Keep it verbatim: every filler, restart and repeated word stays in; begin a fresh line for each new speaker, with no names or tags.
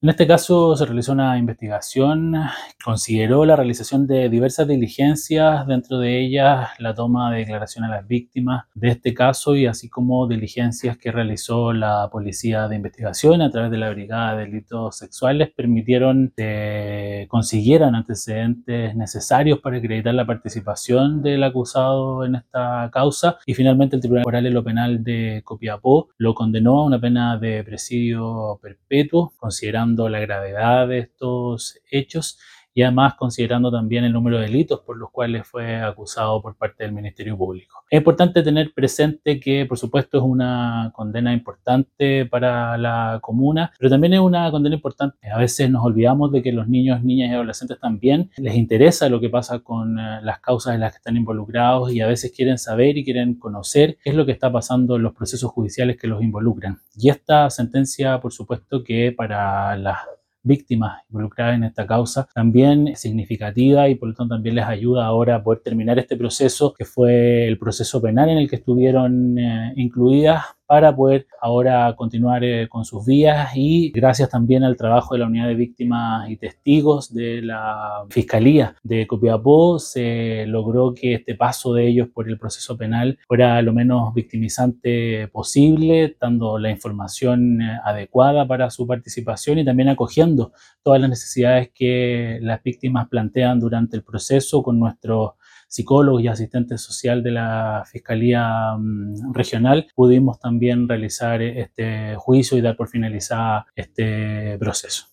En este caso se realizó una investigación, consideró la realización de diversas diligencias, dentro de ellas la toma de declaración a las víctimas de este caso y así como diligencias que realizó la Policía de Investigación a través de la Brigada de Delitos Sexuales, permitieron que consiguieran antecedentes necesarios para acreditar la participación del acusado en esta causa y finalmente el Tribunal Paralelo Penal de Copiapó lo condenó a una pena de presidio perpetuo, considerando la gravedad de estos hechos y además considerando también el número de delitos por los cuales fue acusado por parte del Ministerio Público. Es importante tener presente que, por supuesto, es una condena importante para la comuna, pero también es una condena importante. A veces nos olvidamos de que los niños, niñas y adolescentes también les interesa lo que pasa con las causas en las que están involucrados y a veces quieren saber y quieren conocer qué es lo que está pasando en los procesos judiciales que los involucran. Y esta sentencia, por supuesto, que para las víctimas involucradas en esta causa también es significativa y por lo tanto también les ayuda ahora a poder terminar este proceso que fue el proceso penal en el que estuvieron eh, incluidas para poder ahora continuar eh, con sus vías y gracias también al trabajo de la Unidad de Víctimas y Testigos de la Fiscalía de Copiapó se logró que este paso de ellos por el proceso penal fuera lo menos victimizante posible, dando la información eh, adecuada para su participación y también acogiendo todas las necesidades que las víctimas plantean durante el proceso con nuestros psicólogos y asistentes sociales de la Fiscalía um, Regional. Pudimos también realizar este juicio y dar por finalizada este proceso.